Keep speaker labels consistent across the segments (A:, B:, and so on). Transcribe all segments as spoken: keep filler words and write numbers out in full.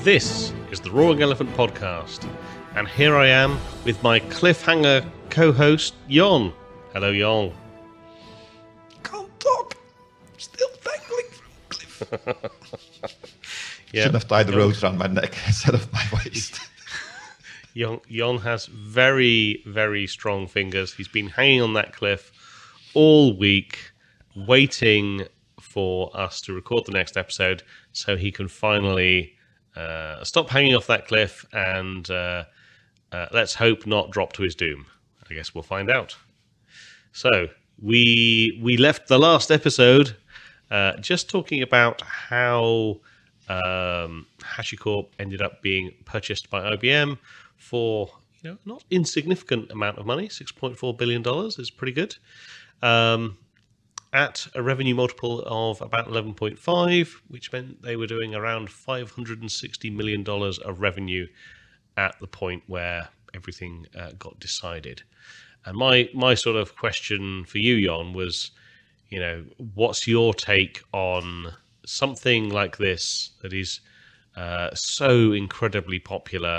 A: This is the Roaring Elephant Podcast, and here I am with my cliffhanger co-host, Jon. Hello, Jon.
B: Can't talk. Still dangling from a cliff.
A: Yeah,
B: Shouldn't have tied the
A: Jon,
B: rope around my neck instead of my waist.
A: Jon, Jon has very, very strong fingers. He's been hanging on that cliff all week, waiting for us to record the next episode so he can finally uh, stop hanging off that cliff and uh, uh, let's hope not drop to his doom. I guess we'll find out. So we we left the last episode uh, just talking about how um, HashiCorp ended up being purchased by I B M for, you know, not insignificant amount of money. six point four billion dollars is pretty good. Um, at a revenue multiple of about eleven point five, which meant they were doing around five hundred sixty million dollars of revenue at the point where everything uh, got decided. And my my sort of question for you, Jon, was, you know, what's your take on something like this that is uh, so incredibly popular,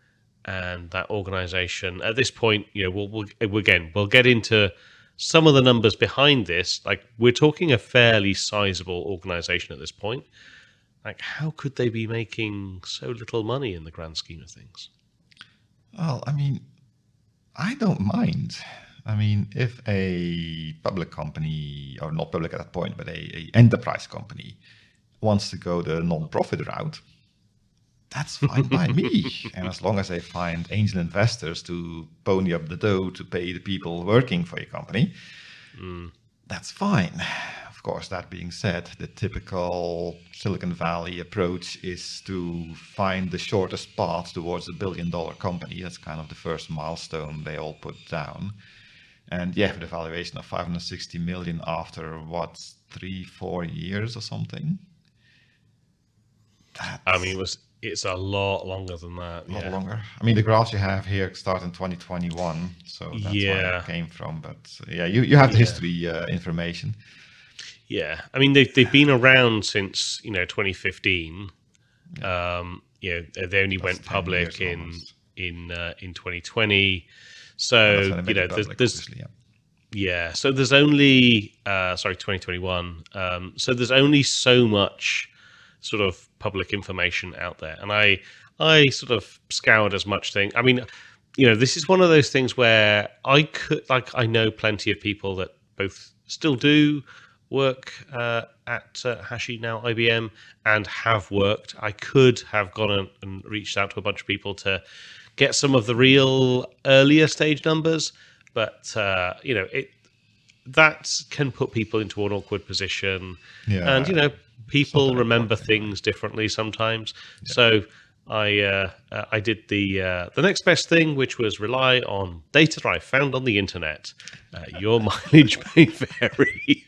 A: and that organization at this point, you know, we'll, we'll again we'll get into some of the numbers behind this. Like, we're talking a fairly sizable organization at this point. Like, how could they be making so little money in the grand scheme of things?
B: Well, I mean, I don't mind. I mean, if a public company, or not public at that point, but a, a enterprise company wants to go the non-profit route, that's fine by me. And as long as they find angel investors to pony up the dough to pay the people working for your company, mm. that's fine. Of course, that being said, the typical Silicon Valley approach is to find the shortest path towards a billion dollar company. That's kind of the first milestone they all put down. And yeah, with a valuation of five hundred sixty million after what, three, four years or something.
A: That's... I mean, it was it's a lot longer than that.
B: A lot
A: yeah.
B: longer. I mean, the graphs you have here start in twenty twenty-one, so that's
A: yeah.
B: where it came from. But uh, yeah, you, you have the
A: yeah.
B: history uh, information.
A: Yeah, I mean, they've, they've been around since, you know, twenty fifteen. Yeah. Um, you know, they only that's went public in almost. in uh, in twenty twenty. So, you know, there's, there's yeah. yeah, so there's only, uh, sorry, twenty twenty-one. Um, so there's only so much sort of public information out there. And I, I sort of scoured as much thing. I mean, you know, this is one of those things where I could, like, I know plenty of people that both still do work uh, at uh, Hashi, now I B M, and have worked. I could have gone and reached out to a bunch of people to get some of the real earlier stage numbers, but uh, you know, it that can put people into an awkward position, yeah. and you know, people Something remember things differently sometimes. Yeah. So I uh, uh, I did the uh, the next best thing, which was rely on data I found on the internet. Uh, your mileage may vary.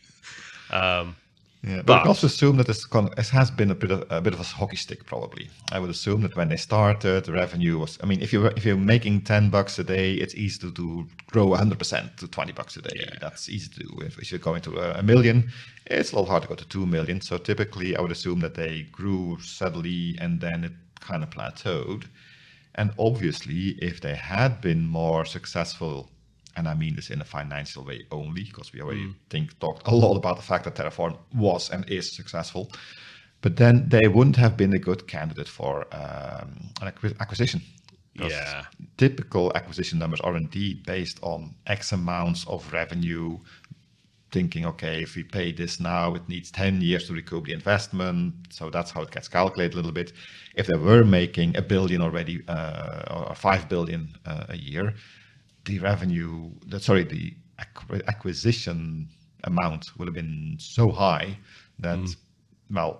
A: Um,
B: yeah, but, but I can also assume that it has been a bit of a bit of a hockey stick. Probably, I would assume that when they started, the revenue was. I mean, if you if you're making ten bucks a day, it's easy to, to grow one hundred percent to twenty bucks a day. Yeah. That's easy to do. If, if you're going to a, a million, it's a little hard to go to two million. So typically, I would assume that they grew steadily and then it kind of plateaued. And obviously, if they had been more successful. And I mean this in a financial way only, because we already mm. think talked a lot about the fact that Terraform was and is successful. But then they wouldn't have been a good candidate for um, an acquisition.
A: Yeah.
B: Typical acquisition numbers are indeed based on X amounts of revenue, thinking, okay, if we pay this now, it needs ten years to recoup the investment. So that's how it gets calculated a little bit. If they were making a billion already, uh, or five billion uh, a year, the revenue, the, sorry, the acquisition amount would have been so high that, mm. well,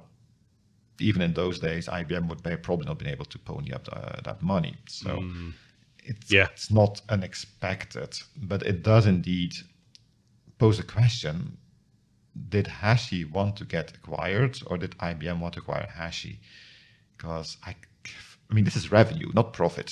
B: even in those days, I B M would have probably not been able to pony up uh, that money. So mm. it's, yeah. it's not unexpected, but it does indeed pose a question. Did Hashi want to get acquired, or did I B M want to acquire Hashi? Because, I, I mean, this is revenue, not profit.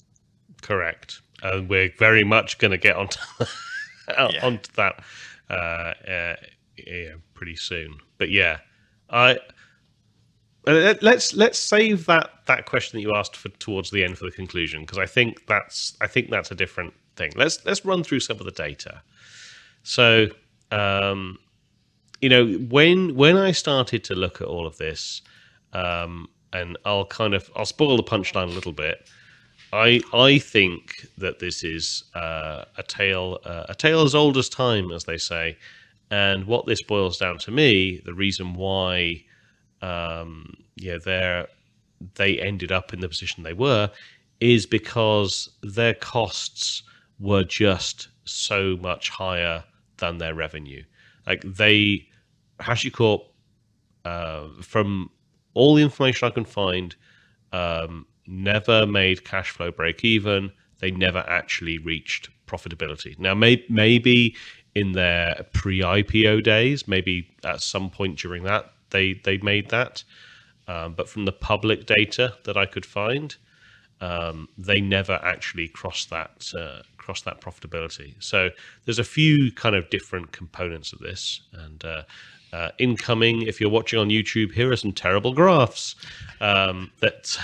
A: Correct. And uh, we're very much going to get onto, yeah. onto that uh, uh, yeah, pretty soon. But yeah, I Uh, let's let's save that that question that you asked for towards the end for the conclusion, because I think that's I think that's a different thing. Let's let's run through some of the data. So, um, you know, when when I started to look at all of this, um, and I'll kind of I'll spoil the punchline a little bit. I I think that this is uh, a tale uh, a tale as old as time, as they say, and what this boils down to me, the reason why, um, yeah, they they ended up in the position they were, is because their costs were just so much higher than their revenue. Like they, HashiCorp, uh, from all the information I can find, um, never made cash flow break even. They never actually reached profitability. Now, may, maybe in their pre-I P O days, maybe at some point during that, they, they made that. Um, but from the public data that I could find, um, they never actually crossed that uh, crossed that profitability. So there's a few kind of different components of this. And uh, uh, incoming, if you're watching on YouTube, here are some terrible graphs um, that...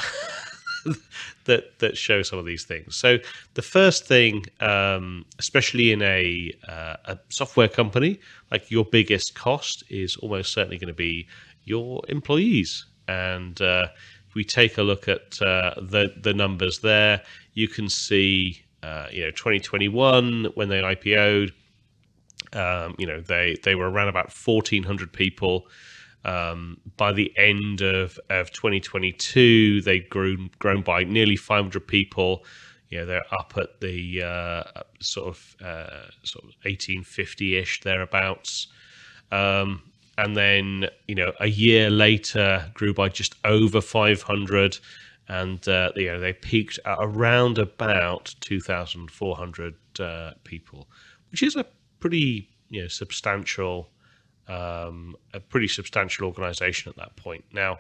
A: that that show some of these things. So the first thing, um, especially in a, uh, a software company, like your biggest cost is almost certainly going to be your employees. And uh, if we take a look at uh, the the numbers there, you can see, uh, you know, twenty twenty-one when they I P O'd, um, you know, they they were around about fourteen hundred people. Um, by the end of, of twenty twenty-two, they'd grown grown by nearly five hundred people. You know, they're up at the uh, sort of uh, sort of eighteen fifty-ish thereabouts. Um, and then, you know, a year later, grew by just over five hundred, and uh, you know they peaked at around about two thousand four hundred uh, people, which is a pretty you know substantial. Um, a pretty substantial organization at that point. Now,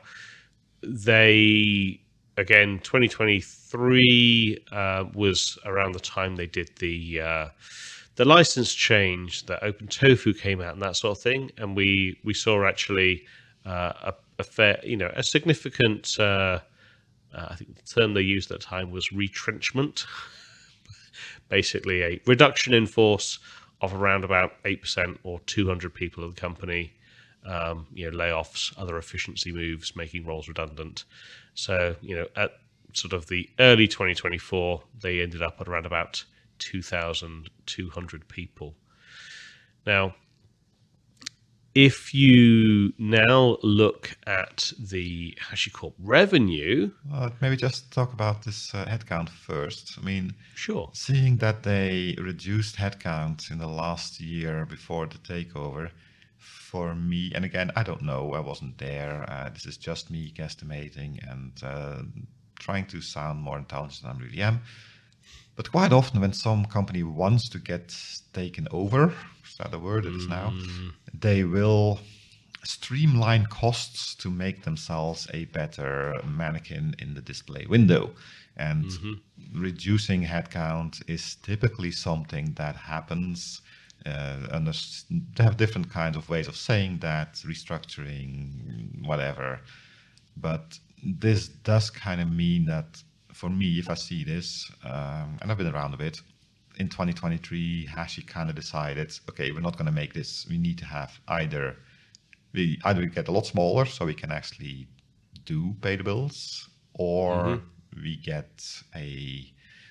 A: they, again, twenty twenty-three uh, was around the time they did the uh, the license change, that OpenTofu came out and that sort of thing, and we we saw actually uh, a, a fair, you know, a significant, uh, uh, I think the term they used at the time was retrenchment, basically a reduction in force of around about eight percent or two hundred people of the company, um, you know, layoffs, other efficiency moves, making roles redundant. So, you know, at sort of the early twenty twenty-four, they ended up at around about two thousand two hundred people. Now, if you now look at the HashiCorp revenue...
B: Uh, maybe just talk about this uh, headcount first. I mean,
A: sure.
B: Seeing that they reduced headcount in the last year before the takeover, for me, and again, I don't know, I wasn't there. Uh, this is just me guesstimating and uh, trying to sound more intelligent than I really am. But quite often when some company wants to get taken over, is that the word it is now, mm. they will streamline costs to make themselves a better mannequin in the display window. And mm-hmm. reducing headcount is typically something that happens. Uh, and they have different kinds of ways of saying that, restructuring, whatever. But this does kind of mean that, for me, if I see this, um, and I've been around a bit, in twenty twenty-three, Hashi kind of decided, okay, we're not going to make this. We need to have either, we either we get a lot smaller so we can actually do pay the bills, or mm-hmm. we get a,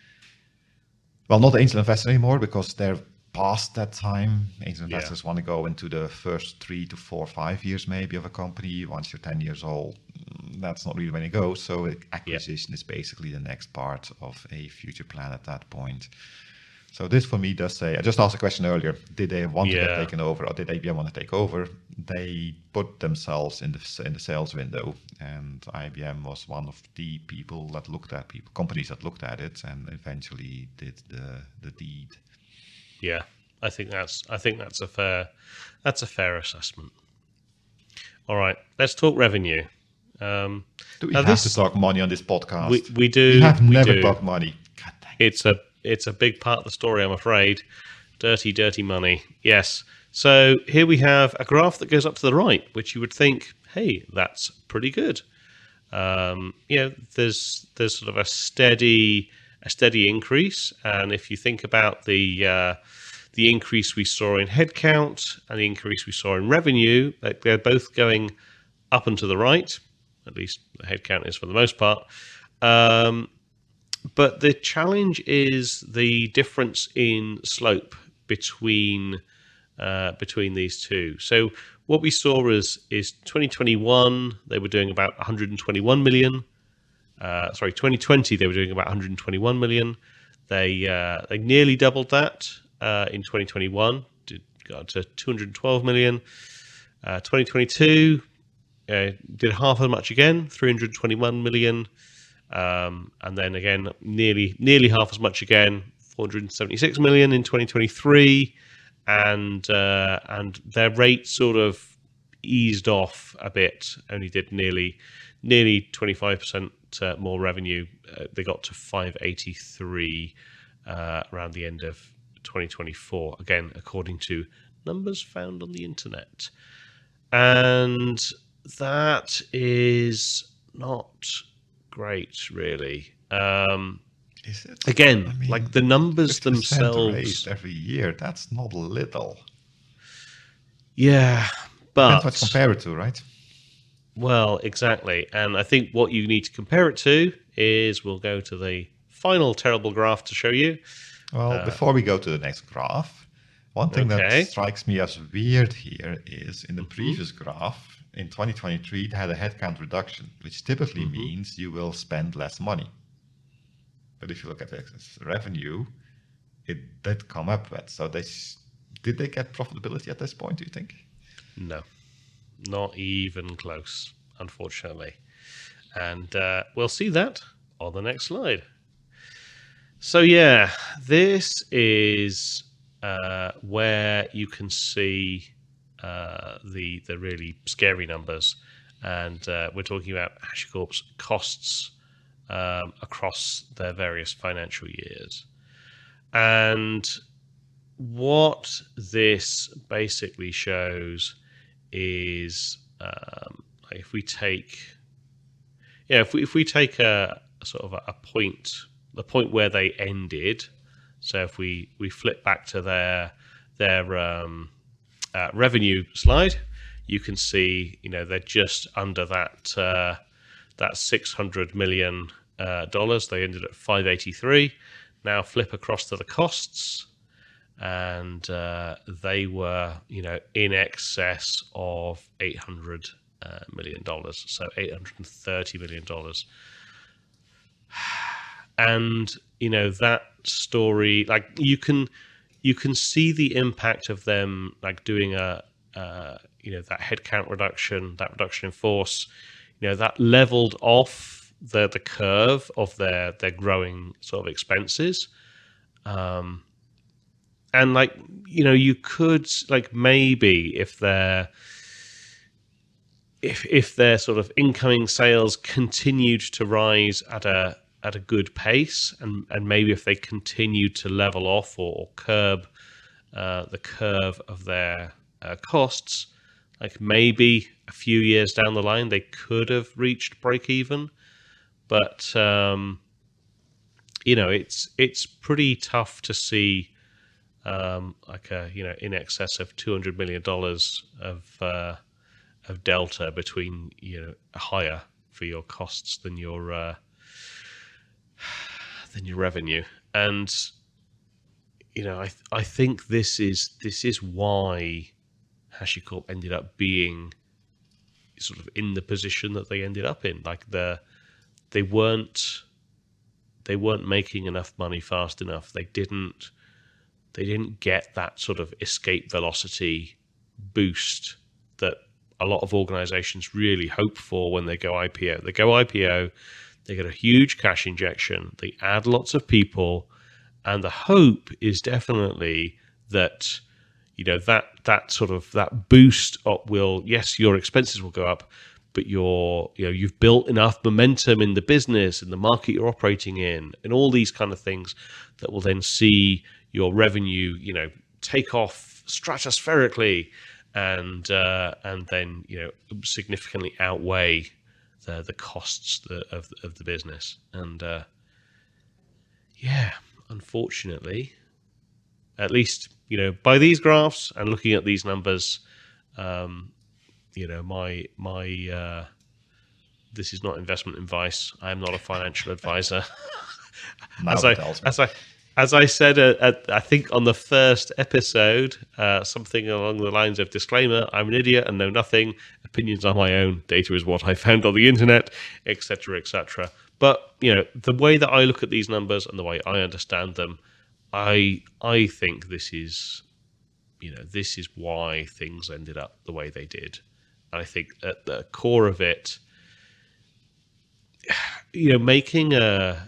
B: well, not the angel investor anymore because they're past that time. Angel investors yeah. want to go into the first three to four, five years maybe of a company. Once you're ten years old, that's not really when you go. So acquisition yeah. is basically the next part of a future plan at that point. So this for me does say, I just asked a question earlier, did they want yeah. to get taken over, or did I B M want to take over? They put themselves in the in the sales window, and I B M was one of the people that looked at people, companies that looked at it and eventually did the, the deed.
A: Yeah, I think that's I think that's a fair that's a fair assessment. All right, let's talk revenue. Um,
B: do we have this, to talk money on this podcast?
A: We we do.
B: We have
A: we
B: never
A: do.
B: talked money. God dang it.
A: It's a it's a big part of the story, I'm afraid. Dirty, dirty money. Yes. So here we have a graph that goes up to the right, which you would think, hey, that's pretty good. um, you know, there's there's sort of a steady a steady increase. And if you think about the uh, the increase we saw in headcount and the increase we saw in revenue, like they're both going up and to the right. At least the headcount is for the most part. Um, but the challenge is the difference in slope between uh, between these two. So what we saw is is twenty twenty-one they were doing about one hundred twenty-one million. Uh, sorry, twenty twenty they were doing about one hundred twenty-one million. They uh, they nearly doubled that uh, in twenty twenty-one, did, got to two hundred twelve million. Uh, twenty twenty-two uh, did half as much again, three hundred twenty-one million. Um, and then again, nearly nearly half as much again, four hundred seventy-six million in twenty twenty-three, and uh, and their rate sort of eased off a bit. Only did nearly nearly twenty-five percent uh, more revenue. Uh, they got to five eighty-three uh, around the end of twenty twenty-four. Again, according to numbers found on the internet, and that is not great, really. Um,
B: Is it?
A: Again,
B: I mean,
A: like the numbers
B: fifty percent
A: themselves.
B: raised every year. That's not little.
A: Yeah, but
B: Depends what to compare it to, right?
A: well, exactly. And I think what you need to compare it to is we'll go to the final terrible graph to show you.
B: Well,
A: Uh,
B: before we go to the next graph, one thing
A: Okay.
B: that strikes me as weird here is in the previous graph, in twenty twenty-three, it had a headcount reduction, which typically means you will spend less money. But if you look at the revenue, it did come up with. So they s- did they get profitability at this point, do you think?
A: No, not even close, unfortunately. And uh, we'll see that on the next slide. So, yeah, this is uh, where you can see uh, the the really scary numbers. And uh, we're talking about HashiCorp's costs um, across their various financial years. And what this basically shows is um, if we take, yeah, if we if we take a, a sort of a, a point, the point where they ended. So if we we flip back to their their um, uh, revenue slide, you can see, you know, they're just under that uh, that six hundred million uh, dollars. They ended at five eighty-three. Now flip across to the costs, and uh, they were, you know, in excess of eight hundred uh, million dollars, so eight hundred thirty million dollars. And you know that story, like you can you can see the impact of them, like doing a uh, you know that headcount reduction, that reduction in force, you know that leveled off the the curve of their their growing sort of expenses. Um, and like, you know, you could, like, maybe if their if if their sort of incoming sales continued to rise at a at a good pace, and and maybe if they continued to level off or, or curb uh, the curve of their uh, costs, like maybe a few years down the line they could have reached break even. But um, you know, it's it's pretty tough to see um, like a you know in excess of two hundred million dollars of uh, of delta between, you know higher for your costs than your uh, than your revenue. And you know, I th- I think this is this is why HashiCorp ended up being sort of in the position that they ended up in. Like the they weren't they weren't making enough money fast enough. They didn't they didn't get that sort of escape velocity boost that a lot of organizations really hope for when they go I P O. They go I P O, they get a huge cash injection, they add lots of people, and the hope is definitely that, you know, that that sort of that boost up will, yes, your expenses will go up, but you're, you know, you've built enough momentum in the business and the market you're operating in, and all these kind of things that will then see your revenue, you know, take off stratospherically, and uh, and then, you know, significantly outweigh the the costs the, of of the business. And uh, yeah, unfortunately, at least you know by these graphs and looking at these numbers, um, you know my my uh, this is not investment advice. I am not a financial advisor.
B: Now
A: as I
B: tells me.
A: as I as I said, uh, at, I think on the first episode, uh, something along the lines of disclaimer: I'm an idiot and know nothing. Opinions are my own. Data is what I found on the internet, et cetera, et cetera. But you know, the way that I look at these numbers and the way I understand them, I I think this is, you know, this is why things ended up the way they did. And I think at the core of it, you know, making a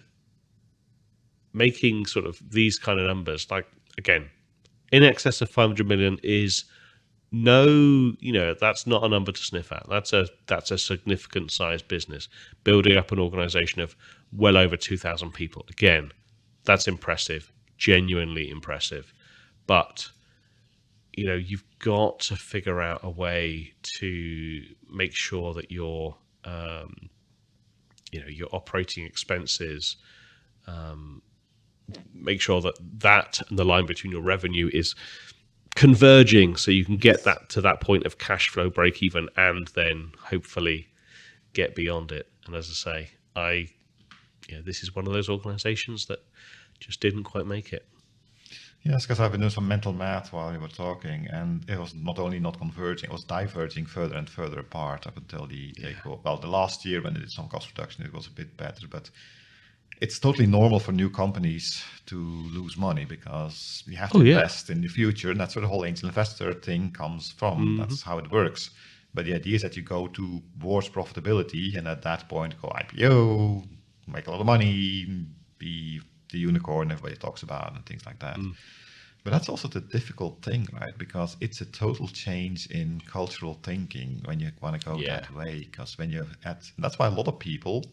A: making sort of these kind of numbers, like again, in excess of five hundred million is no, you know, that's not a number to sniff at. That's a that's a significant sized business. Building up an organization of well over two thousand people. Again, that's impressive, genuinely impressive. But, you know, you've got to figure out a way to make sure that your, um, you know, your operating expenses, um, make sure that that and the line between your revenue is converging so you can get that to that point of cash flow break even and then hopefully get beyond it. And as I say, I, you know, this is one of those organizations that just didn't quite make it.
B: Yes, because I've been doing some mental math while you were talking, and it was not only not converging, it was diverging further and further apart up until the,
A: Yeah.
B: well, the last year when they did some cost reduction, it was a bit better, but it's totally normal for new companies to lose money because you have to
A: Oh, yeah.
B: invest in the future, and that's where the whole angel investor thing comes from.
A: Mm-hmm.
B: That's how it works. But the idea is that you go towards profitability, and at that point go I P O, make a lot of money, be the unicorn everybody talks about, and things like that. Mm. But that's also the difficult thing, right? Because it's a total change in cultural thinking when you want to go
A: Yeah.
B: that way. Because when you're at, that's why a lot of people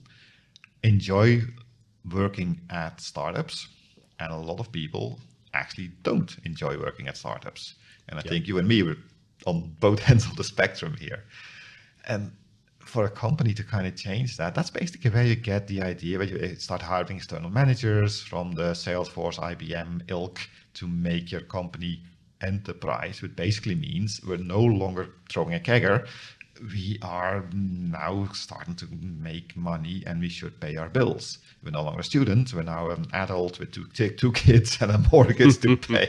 B: enjoy working at startups, and a lot of people actually don't enjoy working at startups. And I
A: Yeah.
B: think you and me were on both ends of the spectrum here. And for a company to kind of change that, that's basically where you get the idea, where you start hiring external managers from the Salesforce, I B M ilk to make your company enterprise, which basically means we're no longer throwing a kegger. We are now starting to make money and we should pay our bills. We're no longer students, we're now an adult with two, two kids and a mortgage to pay.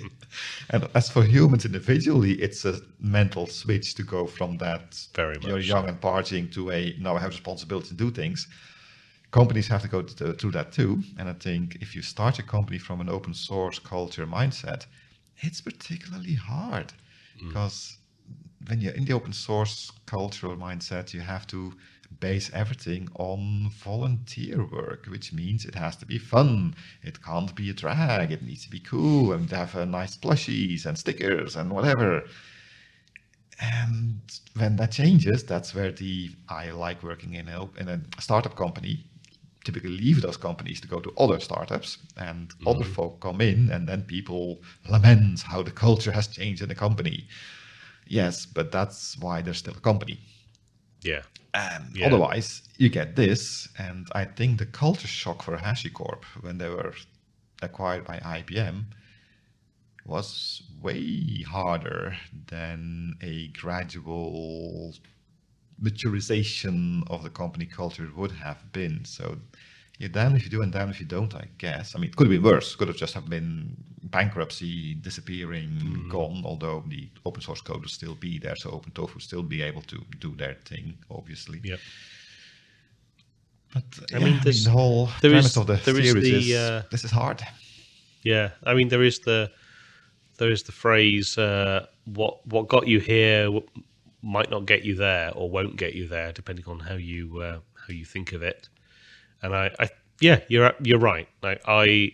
B: And as for humans individually, it's a mental switch to go from that
A: Very much
B: you're young and partying to a now I have responsibility to do things. Companies have to go to, through that too. And I think if you start a company from an open source culture mindset, it's particularly hard mm. because when you're in the open source cultural mindset, you have to base everything on volunteer work, which means it has to be fun. It can't be a drag. It needs to be cool and have uh, nice plushies and stickers and whatever. And when that changes, that's where the I like working in a, in a startup company, typically leave those companies to go to other startups, and mm-hmm. other folk come in, and then people lament how the culture has changed in the company. Yes, but that's why there's still a company.
A: Yeah.
B: And
A: yeah.
B: Otherwise, you get this, and I think the culture shock for HashiCorp when they were acquired by I B M was way harder than a gradual maturization of the company culture would have been. So you're damned if you do and damned if you don't, I guess. I mean, it could have been worse. Could have just have been bankruptcy, disappearing, mm. gone, although the open source code would still be there, so OpenTofu would still be able to do their thing, obviously.
A: Yep.
B: But
A: I
B: yeah,
A: mean,
B: I mean, the whole premise is, of the series is, the, is uh, this is hard.
A: Yeah, I mean, there is the there is the phrase, uh, what what got you here might not get you there, or won't get you there, depending on how you uh, how you think of it. And I, I yeah, you're you're right. Like, I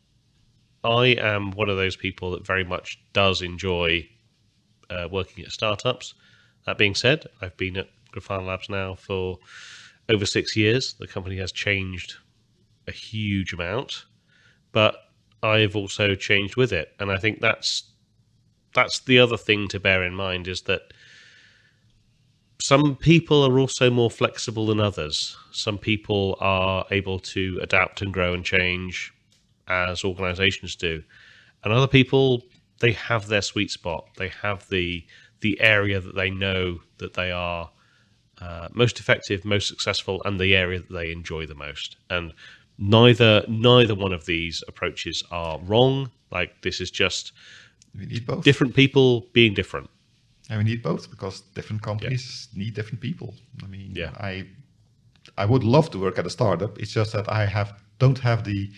A: I am one of those people that very much does enjoy uh, working at startups. That being said, I've been at Grafana Labs now for over six years. The company has changed a huge amount, but I've also changed with it. And I think that's that's the other thing to bear in mind, is that some people are also more flexible than others. Some people are able to adapt and grow and change as organizations do. And other people, they have their sweet spot. They have the the area that they know that they are uh, most effective, most successful, and the area that they enjoy the most. And neither neither one of these approaches are wrong. Like, this is just
B: We need both.
A: different people being different.
B: And we need both because different companies yeah. need different people. I mean,
A: yeah.
B: I I would love to work at a startup. It's just that I have don't have the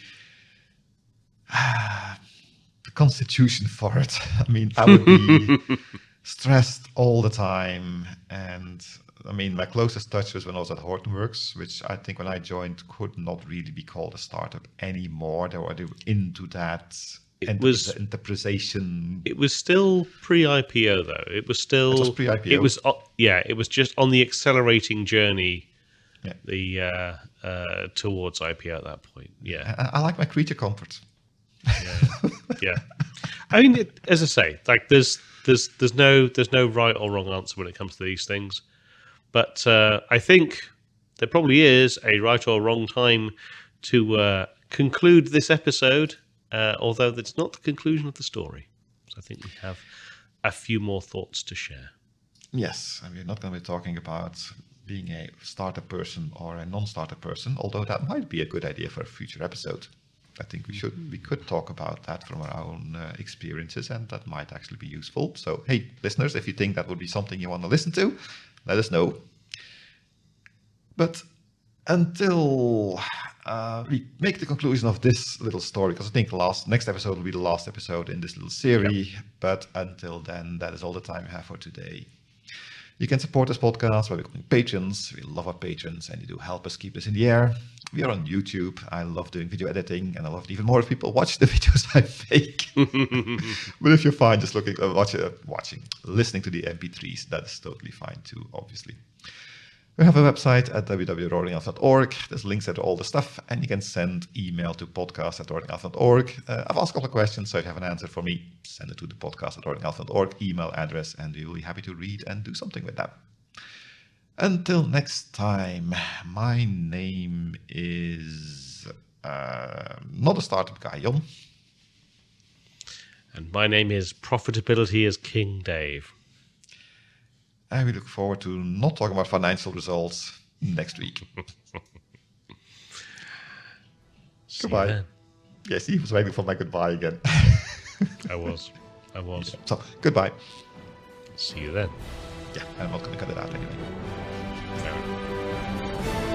B: uh, the constitution for it. I mean, I would be stressed all the time. And I mean, my closest touch was when I was at Hortonworks, which I think when I joined could not really be called a startup anymore. They were, they were into that.
A: It was
B: interpretation.
A: It was still pre-I P O though. It was still.
B: It was pre-I P O.
A: It was yeah. It was just on the accelerating journey,
B: yeah.
A: the uh, uh, towards I P O at that point. Yeah,
B: I, I like my creature comfort.
A: Yeah, yeah. I mean, it, as I say, like there's there's there's no there's no right or wrong answer when it comes to these things, but uh, I think there probably is a right or wrong time to uh, conclude this episode. Uh, although that's not the conclusion of the story. So I think we have a few more thoughts to share.
B: Yes, and we're not going to be talking about being a startup person or a non-startup person, although that might be a good idea for a future episode. I think we should we could talk about that from our own uh, experiences, and that might actually be useful. So, hey, listeners, if you think that would be something you want to listen to, let us know. But until uh, we make the conclusion of this little story, because I think the last next episode will be the last episode in this little series. Yep. But until then, that is all the time we have for today. You can support this podcast by becoming patrons. We love our patrons, and you do help us keep this in the air. We are on YouTube. I love doing video editing, and I love it even more if people watch the videos I make. But if you're fine just looking, uh, watch, uh, watching, listening to the M P threes, that's totally fine too, obviously. We have a website at w w w dot roaring elf dot org. There's links there to all the stuff, and you can send email to podcast at roaring elf dot org. Uh, I've asked a couple of questions, so if you have an answer for me, send it to the podcast at roaring elf dot org email address, and we will be happy to read and do something with that. Until next time, my name is uh, not a startup guy, Jon.
A: And my name is Profitability is King Dave.
B: And we look forward to not talking about financial results next week. Goodbye. Yes, he was waiting for my goodbye again.
A: I was. I was.
B: Yeah. So, goodbye.
A: See you then.
B: Yeah, I'm not going to cut it out anyway.
A: Fair enough.